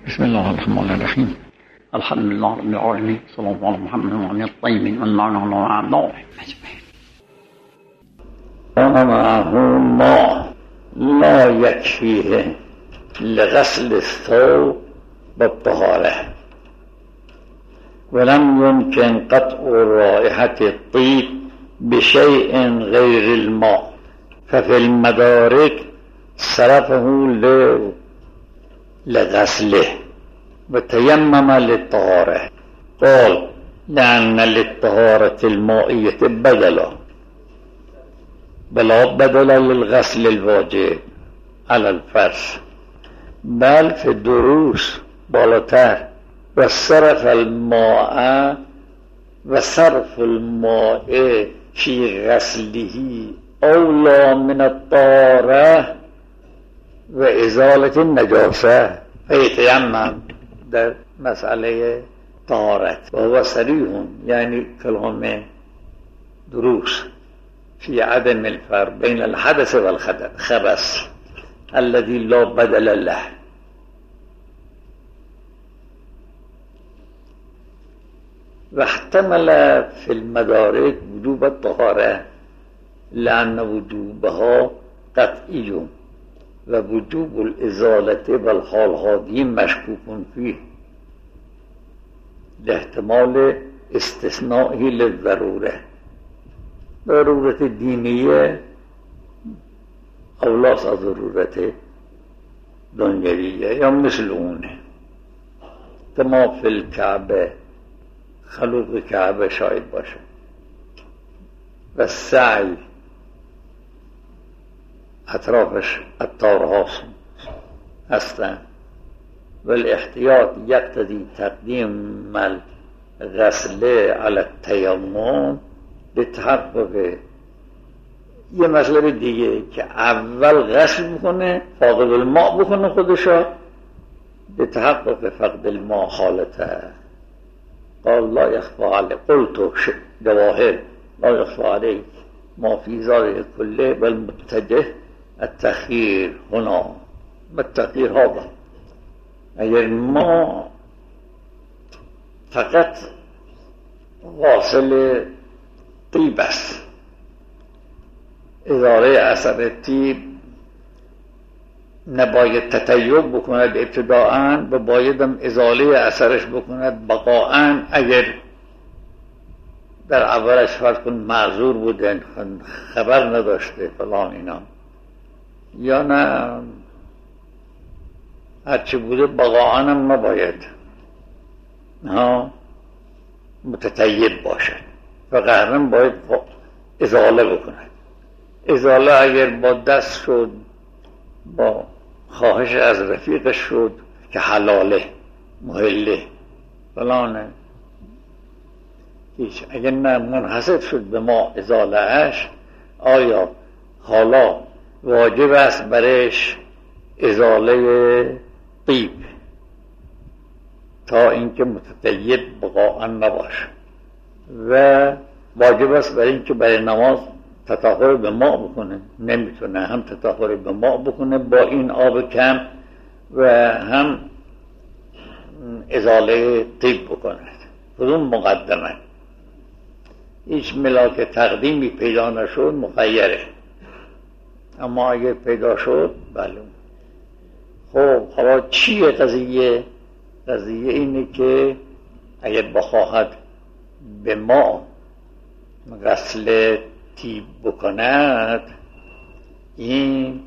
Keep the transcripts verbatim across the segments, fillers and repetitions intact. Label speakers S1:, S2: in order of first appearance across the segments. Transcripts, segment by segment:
S1: بسم الله الرحمن الرحیم. الحمد لله رب العالمین، صلی الله علی محمد و علی الطیبین و المعنى وعلا اجمعین. ومعه ماء لا يكفيه لغسل الثوب بالطهارة، ولم يمكن قطع رائحة الطيب بشيء غير الماء، ففي المدارك صرفه لغسله وتيمم للطهارة. قال لأن للطهارة المائية بدلا، بلا بدل للغسل الواجب على الفرش، بل في الدروس بالاتر وصرف الماء وصرف الماء في غسله أولى من الطهارة وإزالة النجاسة، فيتيمم در مسألة طهارة. وهو صريح يعني كلام دروس في عدم الفرق بين الحدث والخبث الذي لا بدل له. واحتمل في المدارك وجوب الطهارة لأن وجوبها قطعي، ووجوب الإزالة والحال هذه مشكوك فيه لاحتمال استثنائه للضرورة. ضرورت دینیه اولاس از ضرورت دنیویه، یا مثل اونه. تما فی الکعبه، خلوق کعبه شاید باشه، و سعی اطرافش اتارها هستن، و الاحتیاط یقتضی تقدیم الغسل علی التیمم به تحقق یه مسئله دیگه که اول غسل بکنه، فاقد الماء بکنه خودشا، به تحقق فقد الماء حالته. قال لا يخفى عليه، قلت جواهر لا يخفى عليه ما في ذلك كله، بل متجه التخيير هنا. ما التخيير هذا؟ اگر ما فقط غاسل طیب است، ازاله اثر طیب نباید تطیب بکند ابتداءً، و بایدم ازاله اثرش بکند بقاءً. اگر در اولش فرض کن معذور بودن، خبر نداشته فلان اینا، یا نه هرچی بوده بقاءً هم نباید ها متطیب باشد، و قهرن باید ازاله بکند. ازاله اگر با دست شد، با خواهش از رفیقش شد که حلاله محله فلانه، هیچ. اگر نه منحصر شد به ما ازاله اش، آیا حالا واجب است برش ازاله طیب تا اینکه متطیب بقاءً نباشه، و واجب است برای اینکه برای نماز تطهر به ماء بکنه، نمیتونه هم تطهر به ماء بکنه با این آب کم، و هم ازاله طیب بکنه. کدوم مقدمه؟ هیچ ملاک تقدیمی پیدا نشد مخیره، اما اگر پیدا شد بله. خب حالا چیه قضیه؟ قضیه اینه که اگر بخواهد به ما غسل طیب بکند، این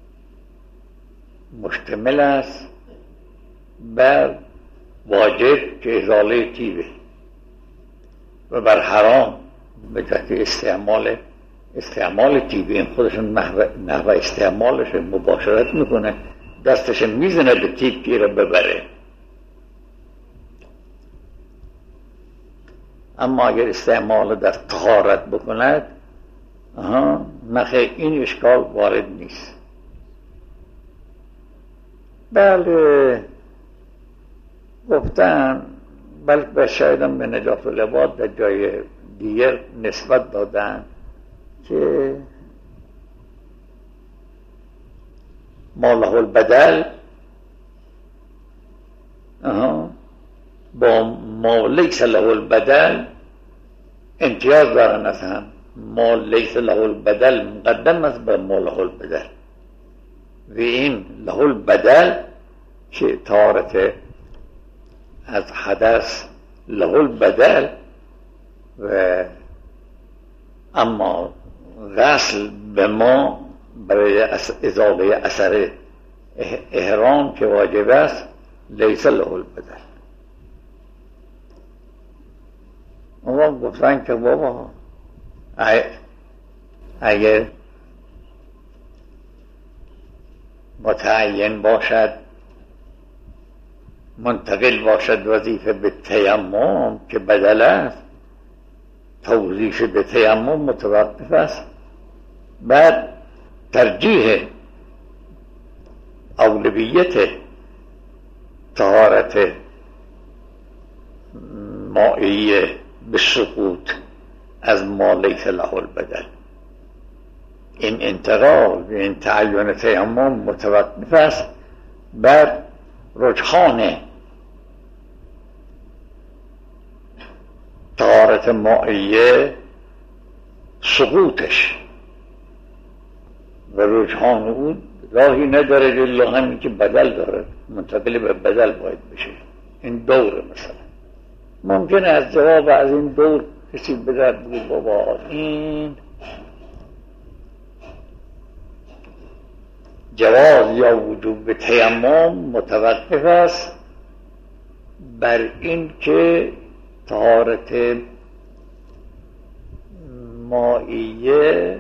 S1: مشتمل است بر واجب که ازاله طیبه، و بر حرام به جهت استعمال استعمال طیب. این خودشون نحوه استعمالش مباشرت میکنه، دستش میزنه به طیب که رو ببره. اما اگر استعمال در طهارت بکند، آها نخیر، این اشکال وارد نیست. بله گفتن، بلکه شایدم به نجات العباد در جای دیگر نسبت دادن که ما له البدل با ما لیس له البدل امتیاز دارن، از هم ما لیس له البدل مقدم است بر ما له البدل و این له البدل که طهارت از حدث له البدل و اما غسل به ما برای ازاله اثر احرام که واجب است لیس له البدل. اما گفتن که بابا اگر متعین باشد منتقل باشد وظیفه به تیمم که بدل است، توظیف به تیمم متوقف است، بعد ترجیح اولویت طهارت مائیه به سقوط از ما لیس له البدل، این انتقال و این تعین تیمم متوقف است بر رجحان طهارت مائیه سقوطش و رجحان او راهی نداره جلو همین که بدل داره، منتقل به بدل باید بشه. این دوره مثلا ممکنه از جواب از این دور کسی بدرد بگید بابا این جواز یا وجوب تیمم متوقف است بر این که طهارت مائیه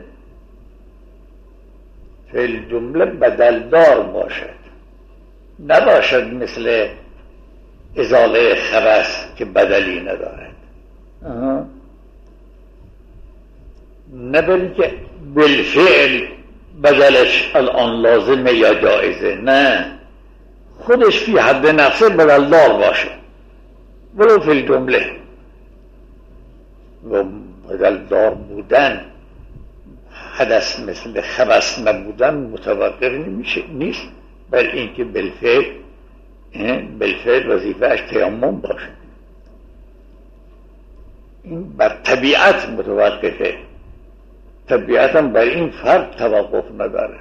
S1: فی الجمله بدلدار باشد، نباشد مثل ازاله خبث که بدلی ندارد. نه بلکه بالفعل بدلش الان لازمه یا جایزه، نه، خودش فی حد نفسه بدلدار باشه ولو فی الجمله. و بدلدار بودن حدث مثل خبث نبودن متوقف نمیشه نیست بر اینکه بالفعل بالفعل وظیفه‌اش تیمم باشه. این بر طبیعت متوقفه، طبیعت هم بر این فرد توقف نداره.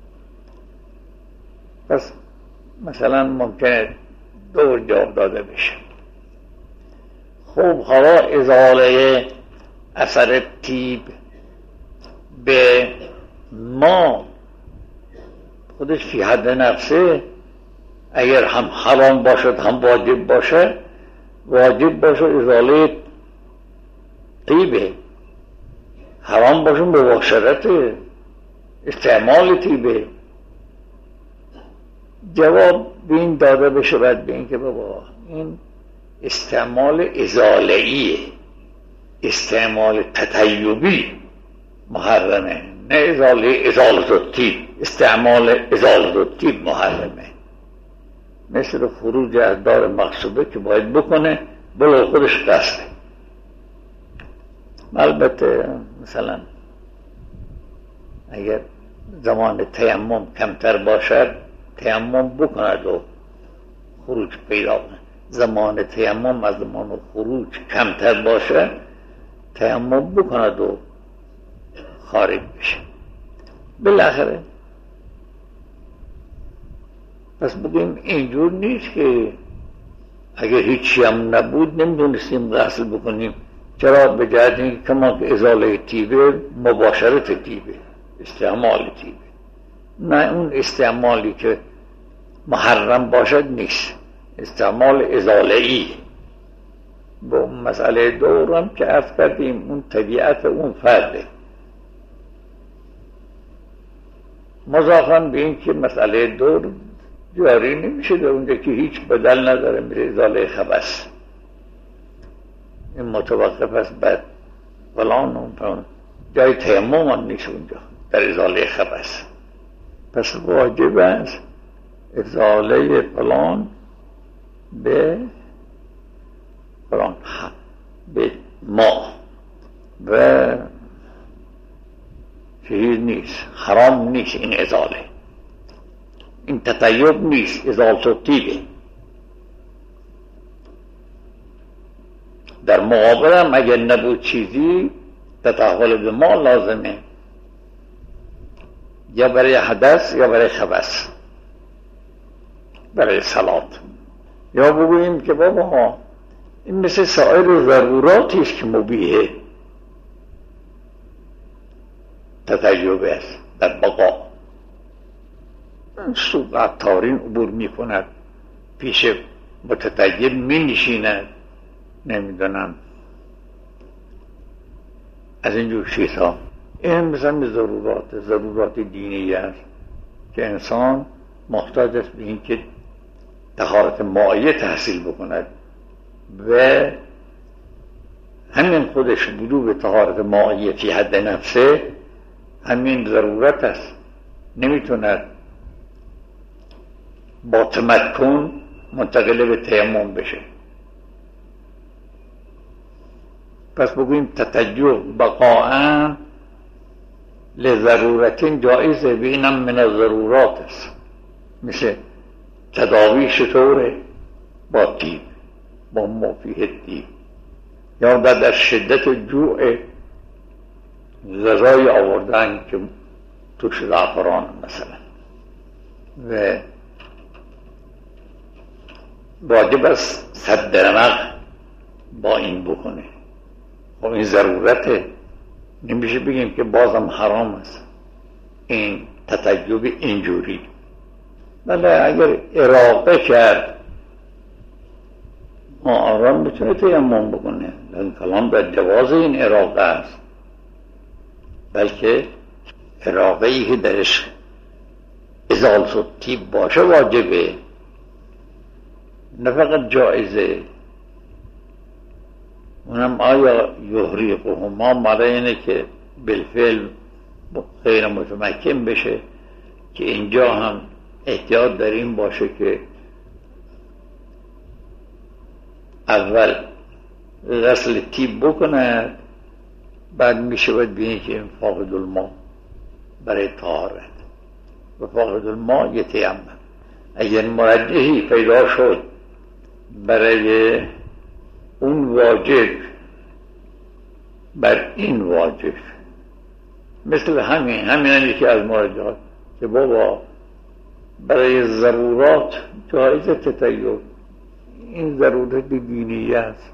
S1: پس مثلا ممکنه دور جواب داده بشه. خب حالا ازاله اثر طیب به ما خودش فی حد نفسه اگر هم حرام باشد هم واجب باشه، واجب باشه ازاله طیبه، حرام باشه مباشرت استعمال طیبه. جواب به این داده بشه بعد به این که بابا این استعمال ازاله‌ایه، استعمال تطیبی محرمه، نه ازاله ازالت الطیب، استعمال ازالت الطیب محرمه. مثل خروج از دار مقصوبه که باید بکنه بلو خودش قصده. البته مثلا اگر زمان تیمم کمتر باشد تیمم بکند و خروج پیدا کنه، زمان تیمم از زمان خروج کمتر باشه تیمم بکند و خارج بشه بالاخره. پس بگیم اینجور نیست که اگر هیچی هم نبود نمیدونستیم غسل بکنیم. چرا؟ به جهت اینکه کما که ازاله طیبه مباشرت طیبه، استعمال طیبه، نه اون استعمالی که محرم باشد نیست، استعمال ازاله‌ای. با مسئله دورم که عرض کردیم اون طبیعت اون فرده. مضافاً به این که مسئله دور جاری نمیشه در اونجا که هیچ بدل نداره، میره ازاله خبث، این متوقف است بعد فلان اون جای تیمم هم نیست اونجا در ازاله خبث. پس واجب است ازاله فلان به فلان به ما و چیز نیست، حرام نیست این ازاله، این تطیب نیست، ازالت الطیبه. در مقابلم اگر نبود چیزی تطهر به ما لازمه، یا برای حدث یا برای خبث، برای صلات. یا بگوییم که بابا این مثل سایر ضروراتی است که مبیح تطیب است در بقا. سوق عطارین عبور می کند، پیش متطیب می نشیند، نمیدونم از اینجور چیزها. این مثلا ضرورات ضرورات دینی است که انسان محتاج است به این که طهارت مائیه تحصیل بکند و همین خودش بدو به طهارت مائیه فی حد نفسه همین ضرورت است. نمیتوند با تمکن منتقل به تیمم بشه. پس بگوییم تطیب بقاء لضرورت جایزه، به اینم من الضرورات است. مثل تداوی چطوره؟ با تیب، با مفیه تیب. یا در شدت جوع غذای آوردن که توش زعفران مثلا، و واجب است صد درمق با این بکنه. خب این ضرورته، نمیشه بگیم که بازم حرام است این تطیب اینجوری. بله اگر اراقه کرد ما آرام میتونه تیمم بکنه، لیکن کلام در جواز این اراقه است، بلکه اراقه ای که درش ازالت و طیب باشه واجبه، نه فقط جایزه. اونم آیا یحریقهما معنی اینه که بالفعل غیر متمکن بشه، که اینجا هم احتیاط در این باشه که اول غسل طیب بکنه، بعد میشه باید بینه که این فاقد الماء برای طهارت و فاقد الماء یتیمم. اگر مرجحی پیدا شد برای اون واجب بر این واجب، مثل همین همین هم یکی از مرجحات که بابا برای ضرورات جایز تطیب، این ضرورت دینی است.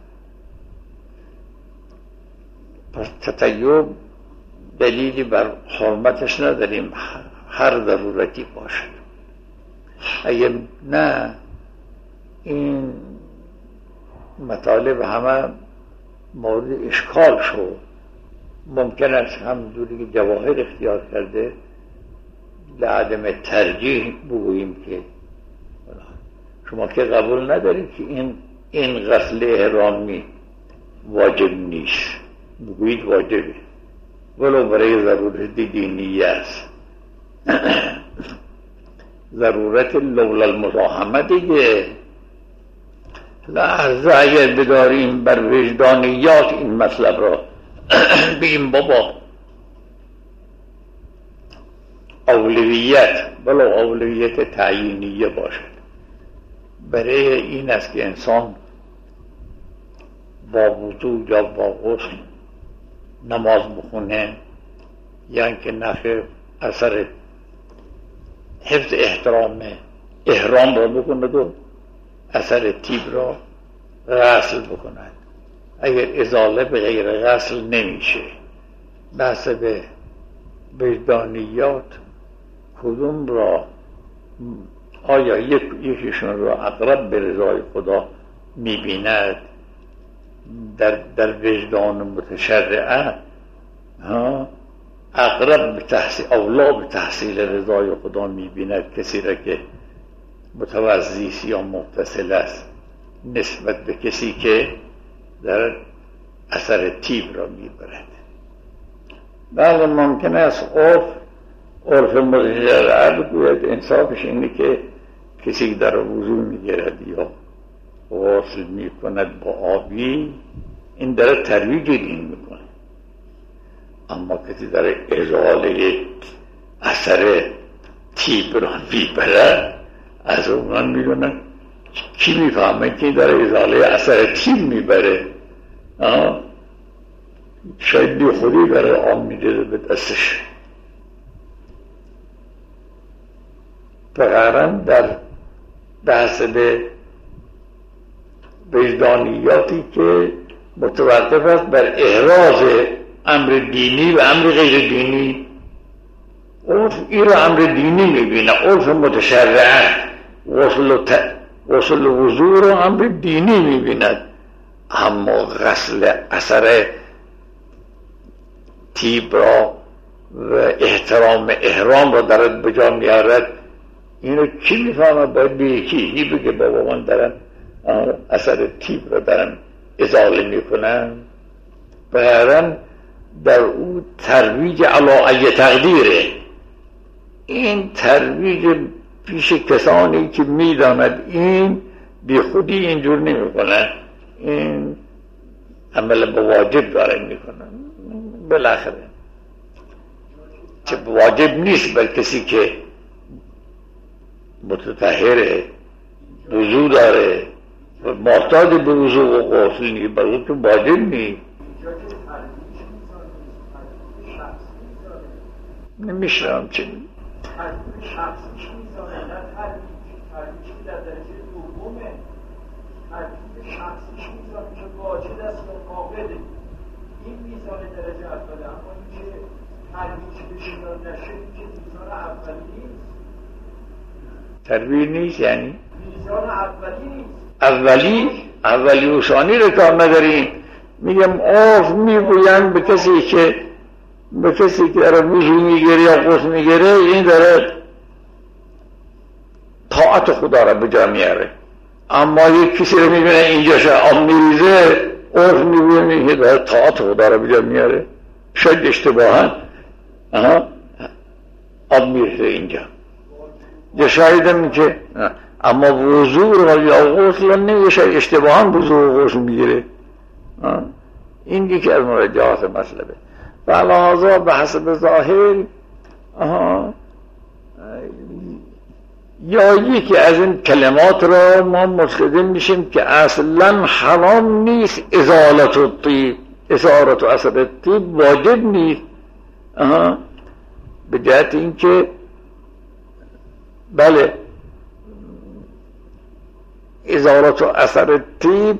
S1: پس تطیب دلیلی بر حرمتش نداریم، هر ضرورتی باشد. اگر نه این مطالب همه مورد اشکال شد، ممکن است همونجوری که جواهر اختیار کرده لعدم ترجیح بگوییم که شما که قبول ندارید که این این غسل احرامی واجب نیست، بگویید واجبه ولو برای ضرورت دینی است. ضرورت لولا المزاحمه دیگه. لحظه اگر بداریم بر وجدانیات این مطلب را بگیم بابا اولویت ولو اولویت تعیینیه باشد، برای این است که انسان با وضو یا با غسل نماز بخونه، یعنی که نفع اثر حفظ احترام احرام را بکند و اثر طیب را غسل بکند. اگر ازاله به غیر غسل نمیشه، بحث به وجدانیات کدوم را آیا یک یکیشون را اقرب به رضای خدا میبیند در در وجدان متشرعه، ها اقرب به تحصیل اولا به تحصیل رضای خدا میبیند کسی را که متوضی است یا متصل است نسبت به کسی که در اثر طیب را میبرد. بله ممکن است عرف عرف متشرعه بگوید انصافش اینه که کسی در وضو میگیرد یا غسل میکند با آبی، این در ترویج دین میکنه. اما کسی در ازاله اثر طیب را میبرد، از اونان میدونن کی میفهمه که در ازاله اثر طیب میبره شاید بی خودی برای آب میده به دستش. فقیراً در بحث به وجدانیاتی که متوقف است بر احراز امر دینی و امر غیر دینی. عرف این را امر دینی میبینه، عرف متشرعه غسل غسل وضو را امر دینی میبیند، اما غسل اثر طیب را و احترام احرام را درد بجا میارد. اینو کی میفهمه؟ باید به یکی بگه بابا من دارم اثر طیب را دارم ازاله میکنم. بهرن در او ترویج علی ای تقدیره. این ترویج پیش کسانی که میداند این بی خودی اینجور نمیکنه، این عمل به واجب داره میکنه. بالاخره چه واجب نیست بر کسی که متطهره، وضو داره و محتاج به وضو و غسل نیست، بر اون که واجب نیست. نمیشنم چه
S2: تربیت شخصیش میزانه، نه تربیت که در درجه دومه. تربیت شخصیش میزانه که واجد است و قابله، این میزان درجه اوله. اما این که تربیت به جنان نشه این که میزان اولی نیست.
S1: تربیت نیست یعنی؟
S2: میزان اولی نیست.
S1: اولی؟ اولی و ثانی رو کار نداریم. میگم عرف میگویم به کسی که به کسی که داره وضو میگیره یا غسل میگیره این داره طاعت خدا را به جا میاره. اما یک کسی رو میبینه اینجا شه آب میریزه، عرف میبینه که داره طاعت خدا را به جا میاره. شاید اشتباها آب میریزه اینجا یا شایدم که اما وضو را یا غسل نمیشه، اشتباها وضو و غسل میگیره. این یکی از مرجعات مطلبه. بلازا به حسب ظاهر یا یکی از این کلمات را ما متقدم میشیم که اصلا حرام نیست ازالت الطیب، ازالت و اثر الطیب واجب نیست، به جهت این که بله ازالت و اثر الطیب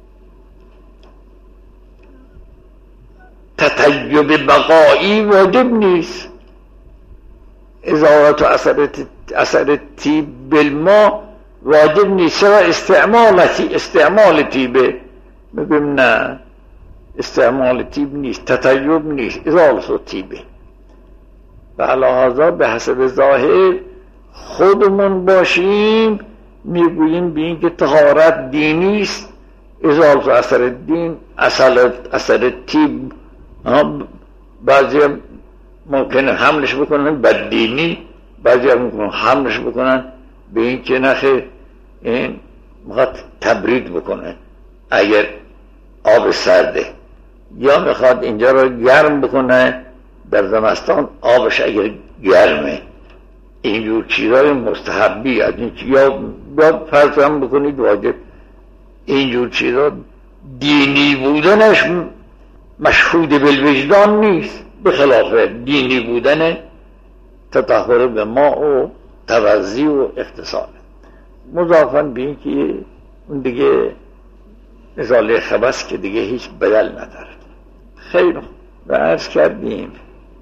S1: تطیب بقایی واجب نیست. ازالت و اثر اثر طیب بالما واجب نیست، چرا استعمال استعمال طیبه. میگم نه استعمال طیب نیست، تطیب نیست، ازالت و طیبه. و علاوه به حسب ظاهر خودمون باشیم میگوییم به این که طهارت دینی است، ازالت و اثر دین اصل اثر طیب. بعضی ممکنه حملش بکنن بددینی، بعضی هم ممکنه حملش بکنن به این که نخه این میخواد تبرید بکنه اگر آب سرده، یا میخواد اینجا رو گرم بکنه در زمستان آبش اگر گرمه. اینجور چیزای مستحبی از این یا یا فرض هم بکنید واجب. اینجور چیزا دینی بودنش مشهود بالوجدان نیست، بخلاف دینی بودن تطهر به ما و توضیح و اختصال. مضافاً به این که اون دیگه ازاله خبث که دیگه هیچ بدل نداره. خیلی و عرض کردیم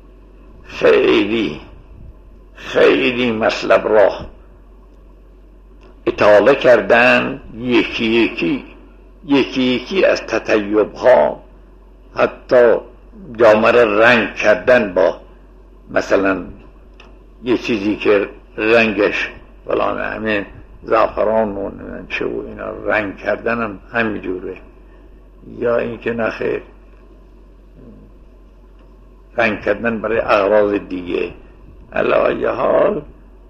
S1: خیلی خیلی مطلب را اطاله کردن، یکی یکی یکی یکی از تطیب ها، حتی جامعه رنگ کردن با مثلا یه چیزی که رنگش فلان همین زعفران و چه و اینا رنگ کردن هم همینجوره، یا اینکه نخیر رنگ کردن برای اغراض دیگه. علی حال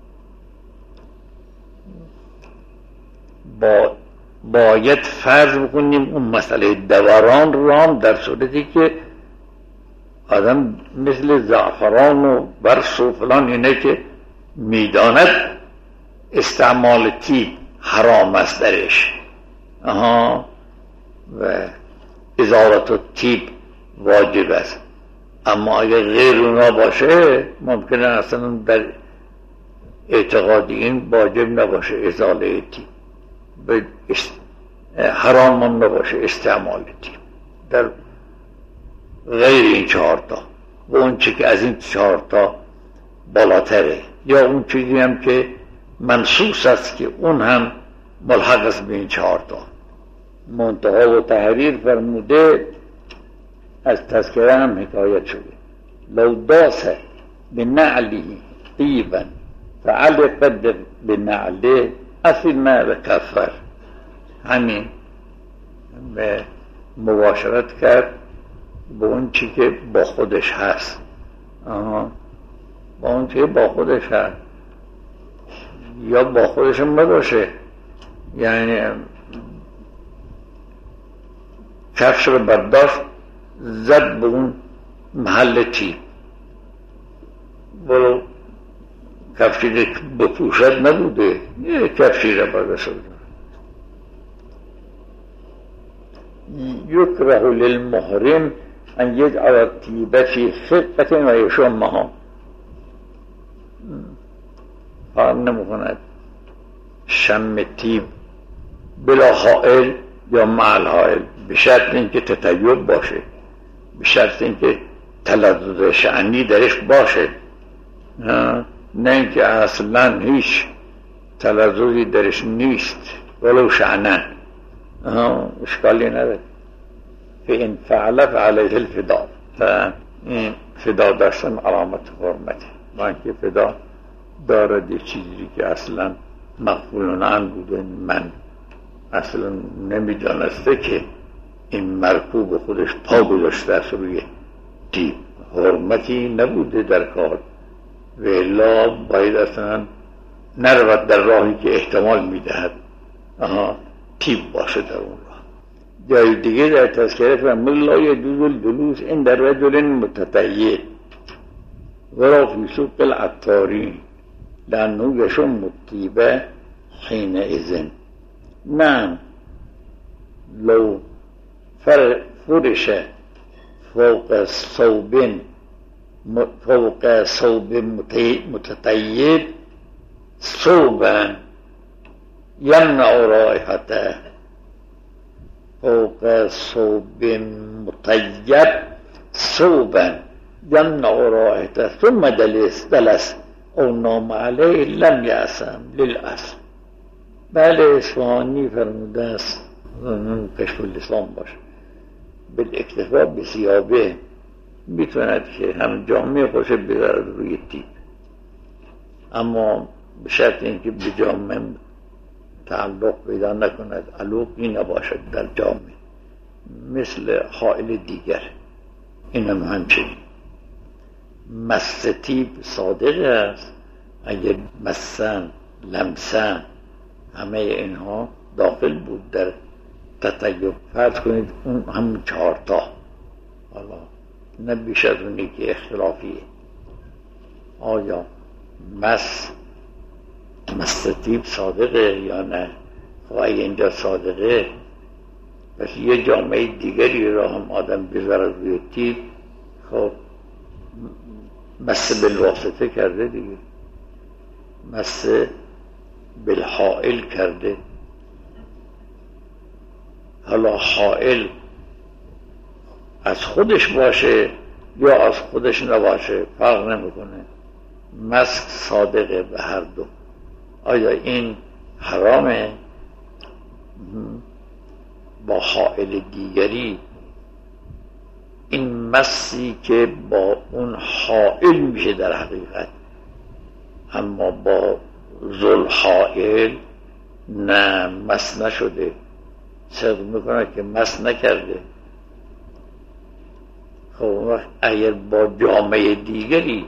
S1: با باید فرض بکنیم اون مسئله دوران رو هم در صورتی که آدم مثل زعفران و برس و فلان اینه که میداند استعمال طیب حرام است درش، آها و ازالت الطیب واجب است. اما اگر غیر اونا باشه ممکنه اصلا در اعتقاد این واجب نباشه ازاله طیب، به حرام هم نباشه استعمال طیب در غیر این چهارتا و اون چی که از این چهارتا بالاتره، یا اون چیزی هم که منصوص است که اون هم ملحق است به این چهارتا. منتها و تحریر فرموده، از تذکره هم حکایت شده، لو داس بنعله طیبا فعلق بنعله اثم و کفر. همین به مباشرت کرد با اون چی که با خودش هست. آها. با اون چی که با خودش هست یا با خودش هم نباشه، یعنی کفش رو برداشت زد به اون محل طیب، برو کفشی که بپوشد نبوده، یه کفشی رو برداشت. یکره للمحرم ان یجعل الطیب فی خفة و یشمها. فهم نمیکند شم طیب بلا حائل یا مع الحائل، به شرط اینکه تطیب باشه، به شرط اینکه تلذذ شأنی درش باشه، نه اینکه اصلا هیچ تلذذی درش نیست ولو شأنن، اشکالی نداره. فإن فعل فعلیه الفدا. این فدا داشتن علامت حرمته، با اینکه فدا دارد یه چیزی که اصلا مقبولانه ان بوده، من اصلا نمی دانسته که این مرکوب خودش پا گذاشته است روی طیب، حرمتی نبوده در کار، و الا باید اصلا نرود در راهی که احتمال میدهد آها طیب باشه در اون راه. جای دیگه در تذکره فرمود لا یجوز الجلوس عند رجل متطیب ولو فی سوق العطارین لأنه یشم الطیب حینئذ. نعم لو فرش فوق صوب فوق صوب متطیب صوبا یمنع رائحته، فوق صوب مطیب صوبا یمنع رائحته ثم دلس دلس او نام علیه لم یعصم للأصل. بله اصفهانی فرموده است، کشف اللسان باشه، بالاکتفا به ثیابه میتوند که هم جامعه خوش بذارد روی طیب، اما به شرط اینکه به جامعه تعلق پیدا نکند، علوقی نباشد در جامعه، مثل حائل دیگر. این هم همچنین. مس طیب صادق است، اگر مسن لمسن همه اینها داخل بود در تطیب، فرض کنید اون هم چهارتا، حالا نه بیش از اونی که اختلافیه، آیا مس مس طیب صادقه یا نه؟ خب اگه اینجا صادقه پس یه جامعه دیگری را هم آدم بذارد روی طیب، خب مس بالواسطه کرده دیگه، مس بالحائل کرده. حالا حائل از خودش باشه یا از خودش نباشه فرق نمیکنه، مسک صادقه به هر دو. آیا این حرامه؟ با حائل دیگری این مسی که با اون حائل میشه در حقیقت، اما با ذل حائل نه مس نشده، صدق میکنه که مس نکرده. خب اگر با جامعه دیگری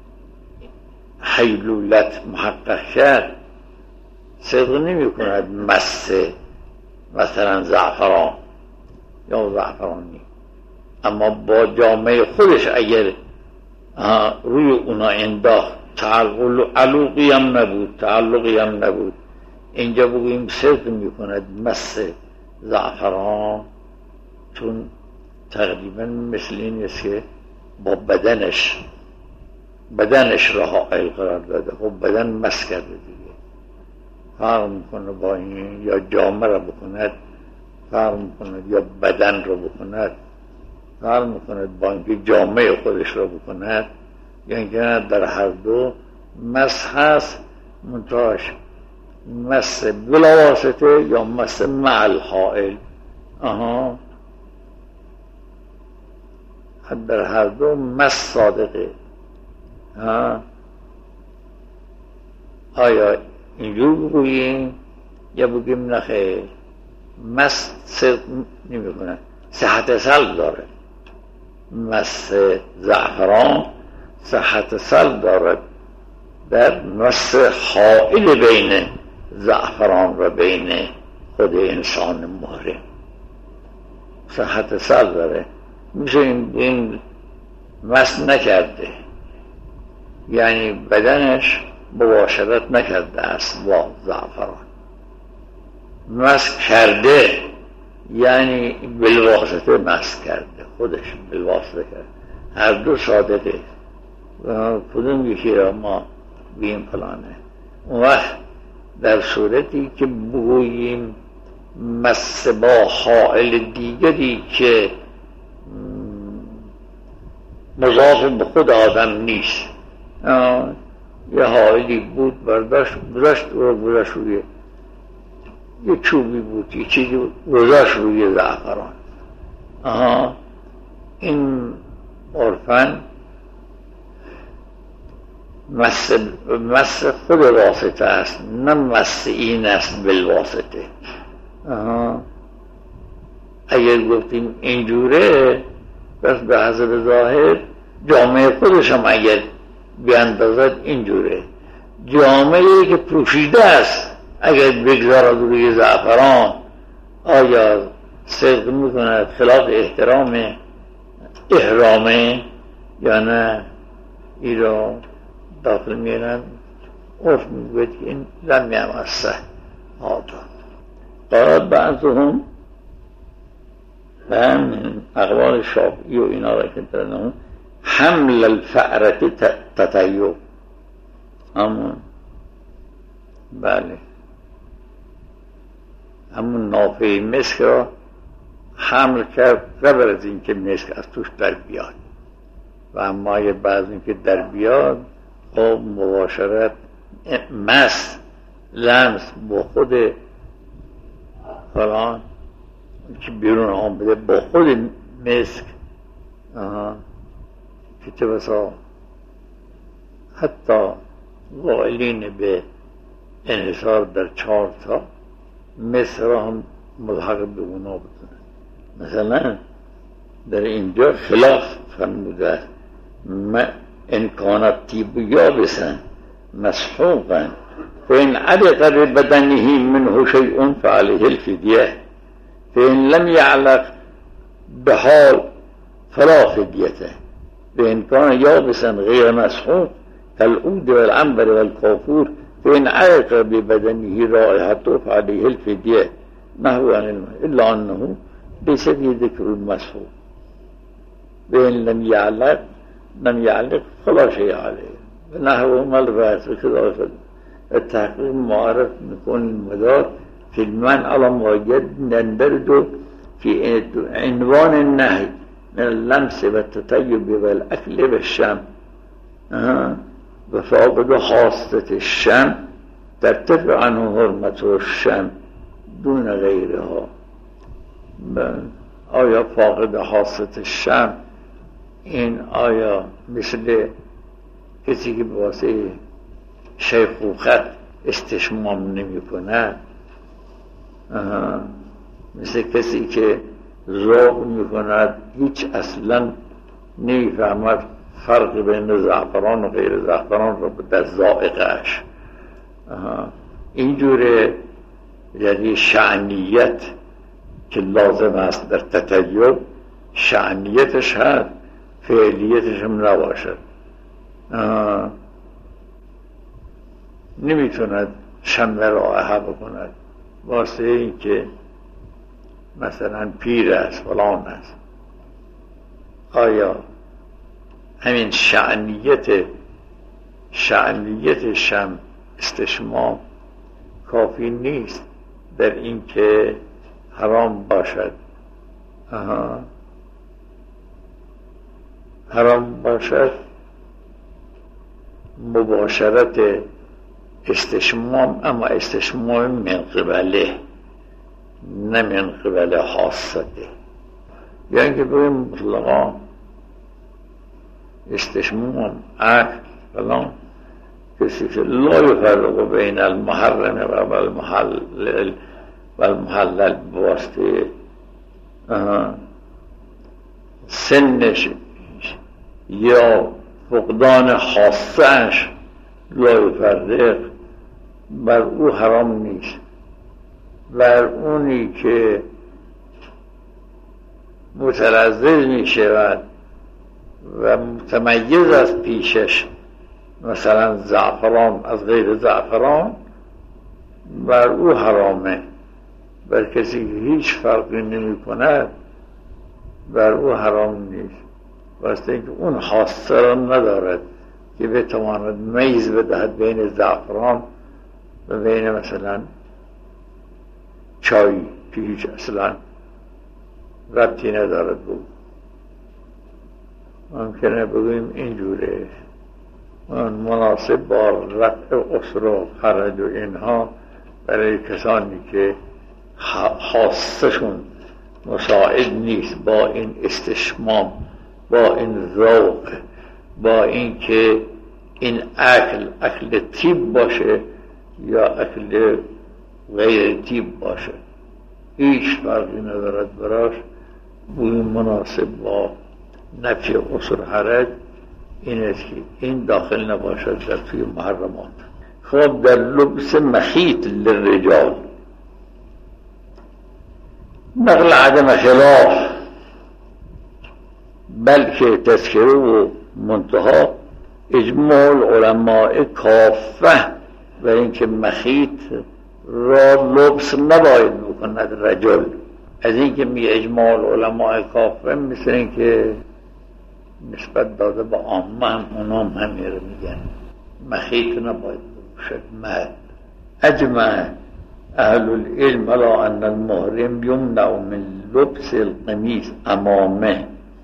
S1: حیلولت محقق کرد صدق نمی کند مس مثلا زعفران یا زعفرانی، اما با جامعه خودش اگر روی اونا انداخت تعلق علوقی هم نبود تعلقی هم نبود، اینجا بگوییم صدق می کند مس زعفران، چون تقریبا مثل این است که با بدنش بدنش را حائل قرار داده. خب بدن مس کرده دیگه، فرق میکنه با این یا جامعه را بکند، فرق میکند یا بدن را بکند، فرق میکند با اینکه جامعه خودش را بکند، یعنی در هر دو مس هست، منتهاش مس بلا واسطه یا مس مع الحائل. آها در هر دو مس صادقه. ها آیا اینجور بگوییم یا بگیم نخیر؟ مس صدق نمی کنه، صحت سلب داره. مس زعفران صحت سلب دارد در مس حائل بین زعفران و بین خود انسان محرم، صحت سلب داره. میشه این, این مس نکرده، یعنی بدنش مباشرت نکرده است با زعفران. مس کرده یعنی بالواسطه مس کرده، خودش بالواسطه کرده. هر دو صادقه. کدوم یکی را ما بیم فلانه. اون وقت در صورتی که بگوییم مس با حائل دیگری که مضاف به خود آدم نیست، یه حائلی بود برداشت گذاشت رو گذاشت روی یه چوبی بود، یه چیزی گذاشت روی زعفران، آها این عرفاً مس مس خود واسطه است، نه مس این است بالواسطه. آها اگر گفتیم اینجوره بس به حسب ظاهر جامعه خودش هم اگر بیاندازد اینجوره. جامعه که پوشیده است اگر بگذارد روی زعفران آیا صدق میکند خلاف احترام احرامه یا نه؟ این را داخل میرن عرف میگوید که این لم یمسه هذا. قال بعضهم و هم اقوال شافعی و اینا را که دارن حمل الفأرة تطیب. همون بله همون نافه مسک را حمل کرد قبل از اینکه مسک از توش در بیاد، و اما اگه بعد اینکه در بیاد خب مباشرت مس لمس با خود فلان که بیرون آمده با خود مسک، آها که چه بسا حتی قائلین به انحصار در چهار تا مسک را هم ملحق به اونا بکنن. مثلا در اینجا خلاف فرموده است ما ان كان الطيب يابسا مسحوقا فإن علق ببدنه منه شيء فعليه الفدية فإن لم يعلق بحال فلا فدية فإن كان يابسا غير مسحوق كالعود والعنبر والكافور فإن علق ببدنه رائحته فعليه الفدية نحو عن الماء إلا أنه ليس في ذكر المسحوق فإن لم يعلق لم يعلق فلا شيء عليه نحو ما البحث وكذا. التحقيق معرف نكون المدار في المنع على ما يندرج في عنوان النهي من اللمس والتطيب والأكل والشم وفاقد خاصة الشم ترتفع عنه حرمة الشم دون غيرها. آیا فاقد خاصة الشم این آیا مثل کسی که واسه شیخوخت استشمام نمی کنه، مثل کسی که ذوق می کند هیچ اصلا نمی فهمد فرق بین زعفران و غیر زعفران رو در ذائقه‌اش، اینجوره. یعنی شعنیت که لازم است در تطیب شعنیتش هست، فعلیتش هم نباشد. نمیتوند شم رائحه بکند واسه این که مثلا پیر است فلان است، آیا همین شعنیت شعنیت شم استشمام کافی نیست در این که حرام باشد؟ آها. حرام باشد مباشرت استشمام، اما استشمام من قبله، نه من قبل حاسته. یعنی که بگیم مطلقا استشمام عقل فلان کسی که لا یفرق بین المحرم و المحلل و المحلل بواسطه سنش یا فقدان حاسه‌اش لا یفرق، بر او حرام نیست. بر اونی که متلذذ می شود و متمیز از پیشش، مثلا زعفران از غیر زعفران، بر او حرامه. بر کسی که هیچ فرقی نمی کند بر او حرام نیست، واسه اینکه اون حاسه را ندارد که بتواند میز بدهد بین زعفران و بین مثلا چای که هیچ اصلا ربطی ندارد بود. ممکنه بگویم اینجوره مناسب با رفع عسر و حرج و اینها برای کسانی که حاسشون مساعد نیست با این استشمام، با این ذوق، با این که این اکل اکل طیب باشه یا اکل غیر طیب باشه، هیچ فرقی ندارد براش. بوی مناسب با نفی عسر حرج این است که این داخل نباشد در توی محرمات. خب در لبس مخیط للرجال نقل عدم خلاف، بلکه تذکره و منتها اجماع العلماء کافه و اینکه مخیط را لبس نباید بکند رجل. از اینکه می اجماع العلماء کافه مثل اینکه نسبت داده با عامه هم اونام همین رو میگن مخیط نباید باشد مرد. اجمع اهل العلم على ان المحرم یمنع من لبس القمیص امامه.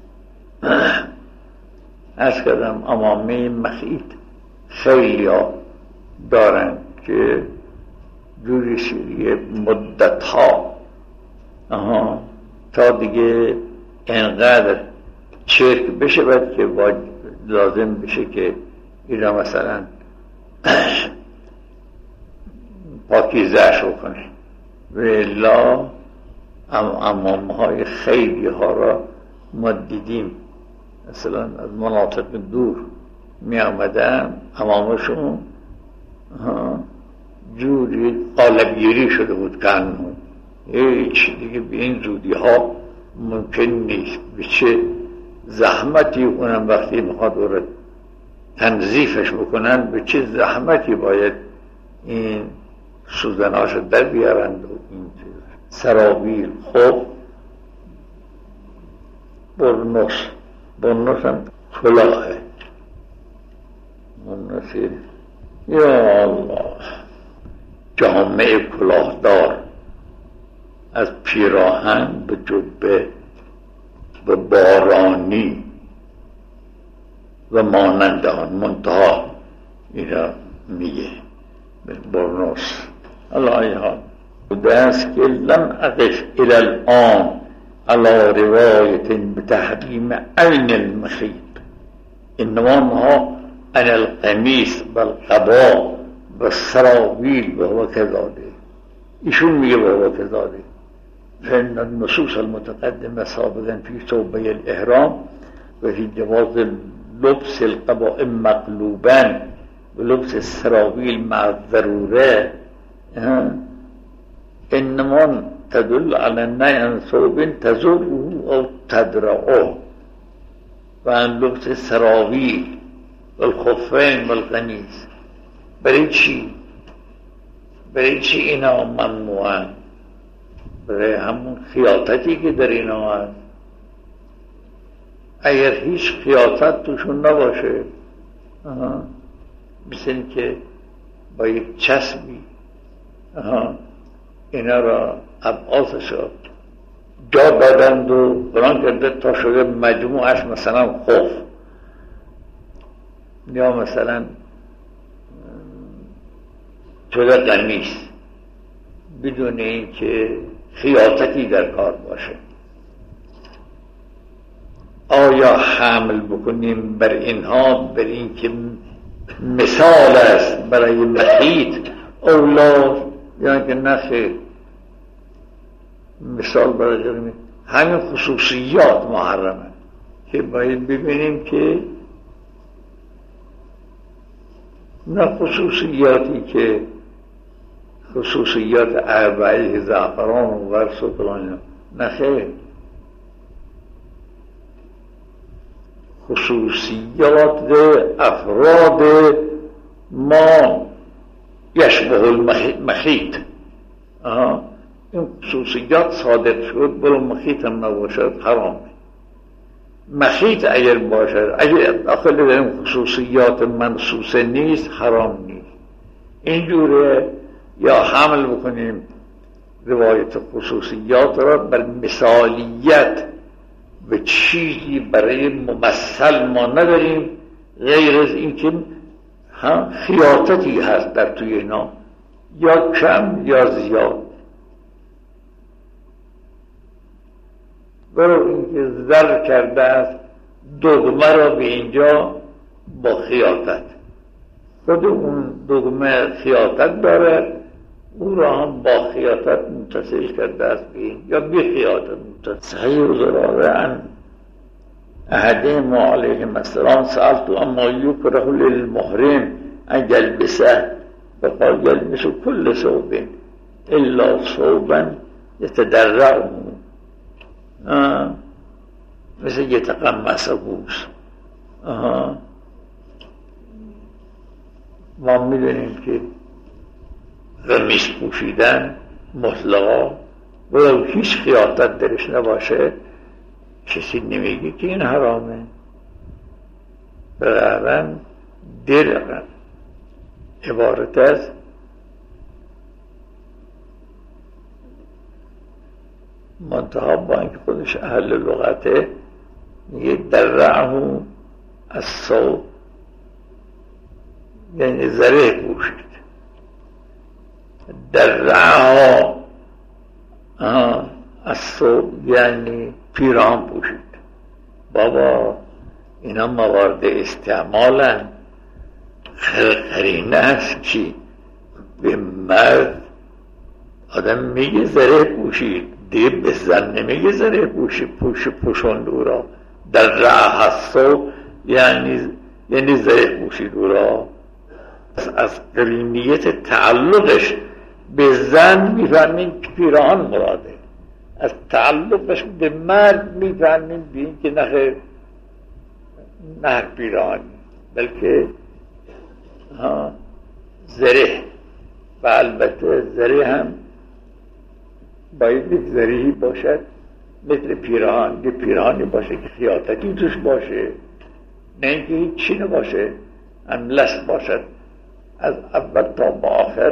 S1: از کردم امامه مخیط خیلی ها دارن که جوری شیریه مدت ها آها تا دیگه انقدر چرک بشه باید که لازم بشه که اینا مثلا پاکیزه‌اش کنه. و الا امامه های خیلی ها را ما دیدیم مثلا از مناطق دور می آمدن امامشون جوری قالبگیری شده بود کنون هیچ دیگه به این زودی ها ممکن نیست. به چه زحمتی اونم وقتی میخواد او را تنظیفش بکنن به چه زحمتی باید این سوزناش در بیارند و این سرابیل. خب برنوس برنوس هم کلاهه برنوسی یا الله جامعه کلاهدار از پیراهن به جبه به بارانی و مانند آن منتها اینا میگه برنوس. الله حال دست که لم اقف الى الان على روایت بتحریم عین المخیط، انما ما عن القمیص والقبا والسراویل وهو كذلك. ایشون میگه وهو كذلك فإن النصوص المتقدمة سابقا في ثوبي الإحرام وفي جواز لبس القباء مقلوبا ولبس السراويل مع الضرورة إنما تدل على النهي عن ثوب تزره أو تدرعه، وعن لبس السراويل والخفين والقميص. برای چی؟ برای چی اینا ممنوعن؟ برای همون خیاطتی که در اینا هست. اگر هیچ خیاطت توشون نباشه، مثل این که با یک چسبی اینا را ابعادش را جا دادند و بران کرده تا شده مجموعش مثلا خوف یا مثلا شده قمیص، بدون این که خیاطتی در کار باشه. آیا حمل بکنیم بر اینها، بر این که مثال است برای مخیط اولاد، یا که نخیر مثال برای جرمی همین خصوصیات محرمه که باید ببینیم که نه خصوصیاتی که خصوصیات اربعه زعفران و ورس و فلان، نه خیر، خصوصیات افراد ما یشبه المخیط. این خصوصیات صادق شد برو مخیط هم نباشد حرامه. مخیط اگر باشد، اگر داخل این خصوصیات منصوصه نیست حرام نیست. اینجوره یا حمل بکنیم روایت خصوصیات را بر مثالیت و چیزی برای ممثل ما نداریم غیر از اینکه هم خیاطتی هست در توی اینا، یا کم یا زیاد. برای اینکه زر کرده است دگمه را به اینجا با خیاطت، خود اون دگمه خیاطت داره، او را هم با خیاطت متصل کرده است به این، یا بی خیاطت متصل. صحیح ضراره عن احدهم علیهم السلام سألت اما یکره للمحرم ان یلبسه فقال یلبس کل ثوب الا ثوبا یتدرعه مثل یتقمصه. ما میدونیم که قمیص پوشیدن مطلقا و هیچ خیاطت درش نباشه کسی نمیگه که این حرامه. برابرن درقا عبارت از منتها با اینکه خودش اهل لغته میگه درعه از صوب، یعنی زره پوشید. درعه از صوب یعنی پیران پوشید. بابا اینا موارد استعمالن، قرینه است که به مرد آدم میگه زره پوشید، دیگه به زن نمیگه زره پوشید پوش پوشند او را. در راه هستو یعنی یعنی زره پوشید او را. از قرینیت تعلقش به زن میفهمین که پیراهن مراده، از تعلقش به مرد میفهمین به این که نخیر نه پیراهن بلکه ها زره. و البته زره هم باید یک زرهی باشد مثل پیراهن، یه پیراهنی باشه که خیاطتی توش باشه، نه اینکه هیچ چی نباشه، هم لست باشد از اول تا با آخر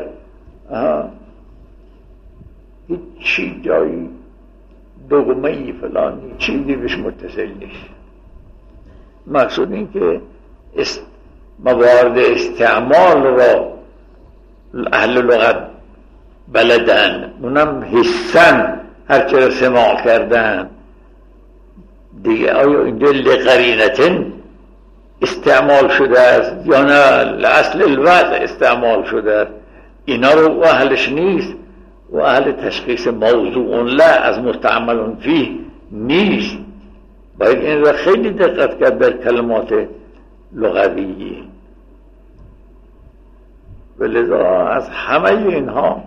S1: هیچ چی جایی دگمه‌ای فلان چیزی بهش متصل نیست. مقصود این که است موارد استعمال را اهل لغت بلدن، اونم حسن هرچه را سماع کردن دیگه. آیا اینجا لقرینتن استعمال شده است یا نه لأصل الوضع استعمال شده است؟ اینا رو و اهلش نیست و اهل تشخیص موضوع لا از مستعمل فیه نیست. باید این را خیلی دقت کرد در کلمات لغویه. ولذا از همه اینها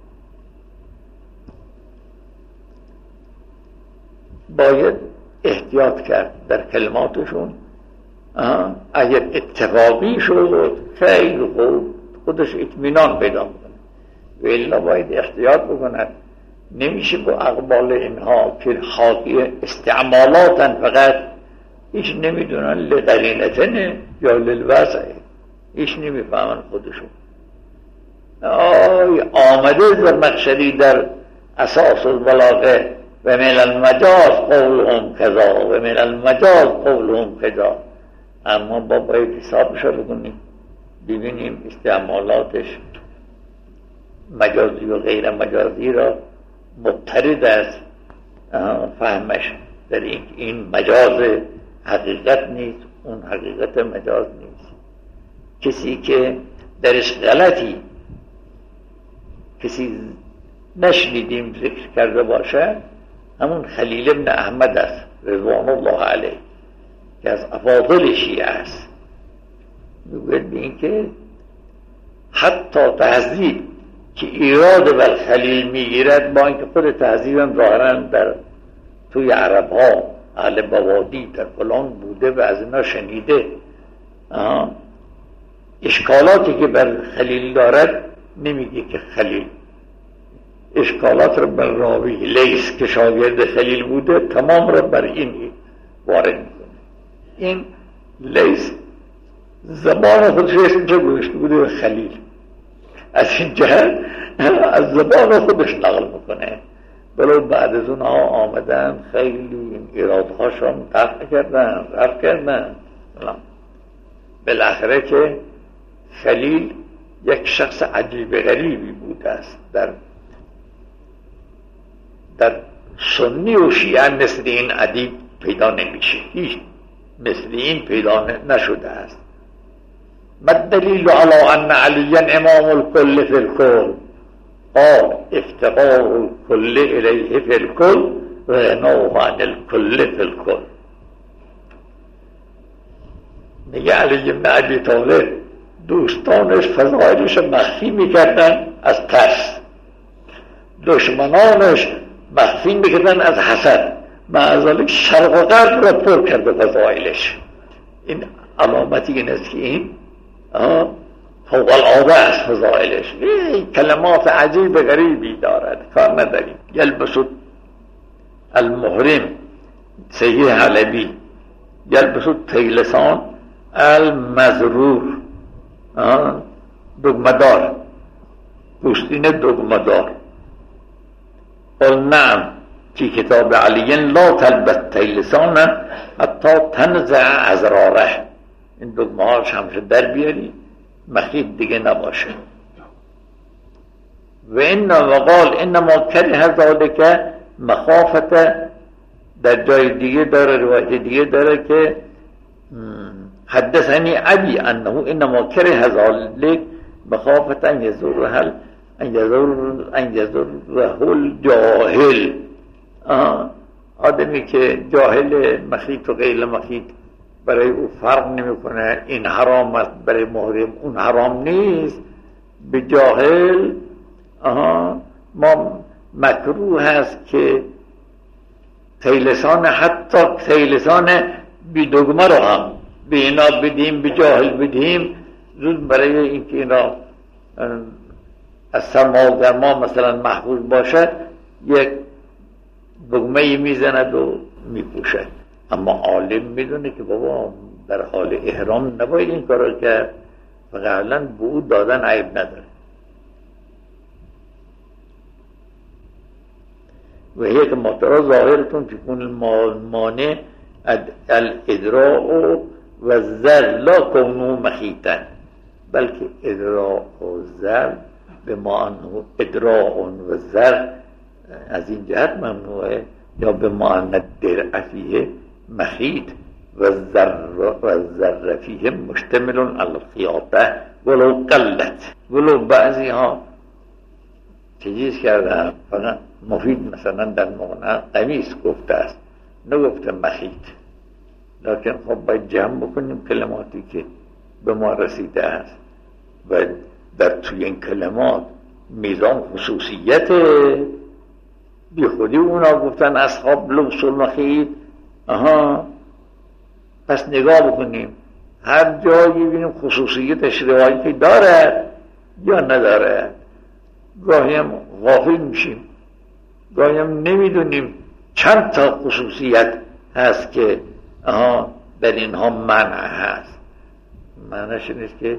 S1: باید احتیاط کرد در کلماتشون. اگر اتفاقی شد خیلی خوب خودش اطمینان پیدا کنه، و الا باید احتیاط بکنه. نمیشه با اقبال اینها که حاکی استعمالاتن فقط هیچ نمیدونن لقرینتنه یا للوضعه، هیچ نمیفهمن خودشون. آی آمده زرمخشری در اساس البلاغه و من المجاز قولهم کذا و من المجاز قولهم کذا، اما با باید حسابش رو بکنیم ببینیم استعمالاتش مجازی و غیر مجازی را مضطرد است فهمش در این این مجاز حقیقت نیست، اون حقیقت مجاز نیست. کسی که درش غلطی کسی نشنیدیم ذکر کرده باشه همون خلیل ابن احمد است رضوان الله علیه که از افاضل شیعه است. میگوید به این که حتی تهذیب که ایراد بر خلیل میگیرد، با اینکه خود تهذیب هم ظاهراً در توی عرب ها اهل بوادی در فلان بوده و از اینا شنیده، اشکالاتی که بر خلیل دارد نمیگه که خلیل، اشکالات را بر راوی لیث که شاگرد خلیل بوده تمام را بر این وارد میکنه. این لیث زبان خودش اسم چه گوشت بوده خلیل، از این جهت از زبان خودش نقل میکنه، بلو بعد از اونها آمدن خیلی این ایرادهاش را دفع کردن رفت کردن. بالاخره که خلیل یک شخص عجیب غریبی بوده است، در در سنی و شیعه مثل این ادیب پیدا نمیشه، هیچ مثل این پیدا نشده است. ما الدلیل علی ان علیا امام الکل فی الکل قال افتقار الکل الیه فی الکل و غناه عن الکل فی الکل. میگه علی بن ابی طالب دوستانش فضایلش مخفی میکردن از ترس، دشمنانش مخفی میکردن از حسد، معذالک شرق و غرب را پر کرده فضایلش. این علامتی این است که این فوق العاده است فضایلش، کلمات عجیب غریبی دارد کار نداریم. یلبس المحرم صحیح حلبی یلبس الطیلسان المزرور دگمدار، پوستین دگمدار. قل نعم فی کتاب علی لا تلبس طیلسان حتی تنزع ازراره، این دگمه هاش همشه در بیاری مخیط دیگه نباشه. و این وقال انما کره ذالک مخافت، در جای دیگه داره روایت دیگه داره که حدثني ابي انه انما كره ذلك مخافه ان يزور ان يزور ان يزوره الجاهل. آدمی که جاهل مخیط و غیر مخیط برای او فرق نمیکنه، این حرام است برای محرم اون حرام نیست، به جاهل آها ما مکروه هست که طیلسان، حتی طیلسان بی دگمه رو هم به اینا بدیم، به جاهل بدیم، زود برای اینکه اینا از سرما و گرما مثلا محفوظ باشه یک دگمه میزند و میپوشد. اما عالم میدونه که بابا در حال احرام نباید این کارو کرد، فقط به او دادن عیب نداره. و هیک محترا ظاهرتون تکون المانع الادراء و زر لا کونو مخیطن، بلکه ادراء و زر به معنی ادراء و زر از این جهت ممنوعه، یا به معنی درع فیه مخیط و زر و زر فیه مشتمل علی الخیاطه ولو قلت. ولو بعضی ها چیز کرده فقط مفید مثلا در معنی قمیص گفته است نگفته مخیط، لیکن خب باید جمع بکنیم کلماتی که به ما رسیده است و در توی این کلمات میزان خصوصیت بی خودی اونا گفتن اصحاب لبس المخیط. آها پس نگاه بکنیم هر جایی ببینیم خصوصیتش روایتی داره یا نداره. گاهی هم غافل میشیم، گاهی هم نمیدونیم چند تا خصوصیت هست که آها در اینها منع هست. معنیش نیست که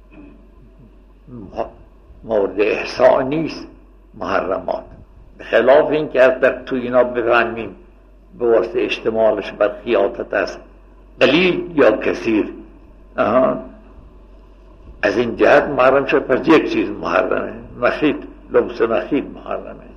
S1: مورد احصاء نیست محرمات، به خلاف این که از در تو اینا بفهمیم به واسطه اشتمالش بر خیاطت است قلیل یا کثیر، آها از این جهت محرم شد. پس یک چیز محرمه، مخیط، لبس مخیط محرمه.